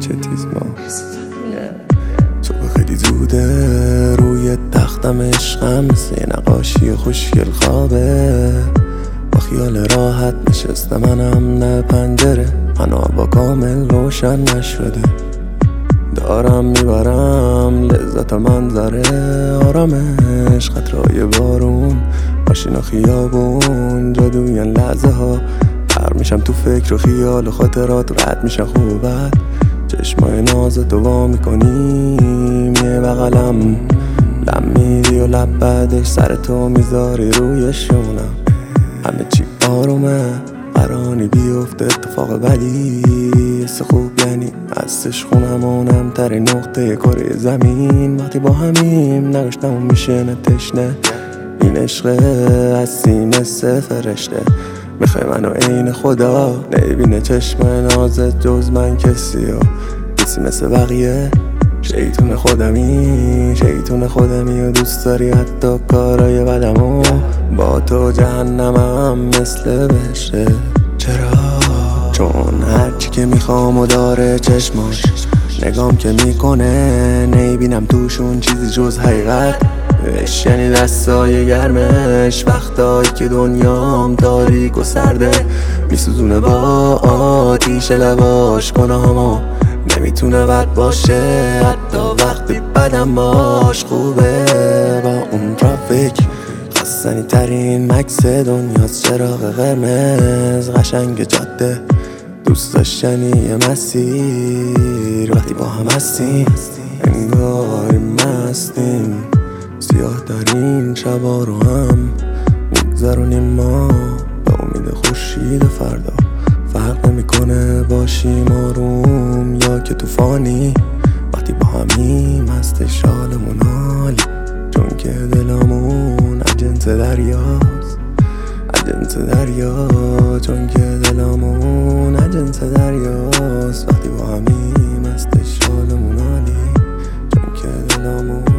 چه تیز ما صبح خیلی زوده، روی تختم عشقم مثل یه نقاشی خوشگل خوابه. با خیال راحت نشسته منم نه پنجره، هنو با کامل روشن نشده. دارم میبرم لذت منظره، آرامش قطرهای بارون، ماشین و خیابون، جادوی این لحظه ها. غرق میشم تو فکر و خیال و خاطرات، رد میشن خوب و بد. چشمای نازتو وا میکنیم یه بغلم، لم میدی و لب بعدش سرتو میذاری روی شونم. همه چی آرومه، قرانی بیفته اتفاق بدی، حس خوب یعنی هستش خونمونم ترین نقطه کره زمین. وقتی با همیم نگشتمون میشه نه تشنه، این عشقه از سینه فرشته. میخوای منو عین خدا نبینه چشم نازت جز من کسی مثل بقیه. شیطون خودمی و دوست داری حتی کارای بدمو. با تو جهنمم مثل بهشته. چرا؟ چون هرچی که میخوام و داره چشماش، نگام که میکنه نیبینم توشون چیزی جز حقیقت. یعنی دستای گرمش وقتایی که دنیام تاریک و سرده، میسوزونه با آتیش لباش گناهامو. نمیتونه بد باشه حتی وقتی بدم باش خوبه. با اون ترافیک خستنی ترین مکس دنیاست، چراغ قرمز قشنگ جاده، دوست داشتنی یه مسیر. وقتی با هم هستیم انگار مستیم، سیاه ترین شبا رو هم میگذرونیم ما به امید خورشید فردا. فرق نمیکنه باشیم آروم یا که طوفانی، وقتی با همیم هستش حالمون عالی. چون که دلمون اجنس دریاست، چون که دلمون اجنس دریاست. وقتی با همیم هستش حالمون عالی، چون که دلمون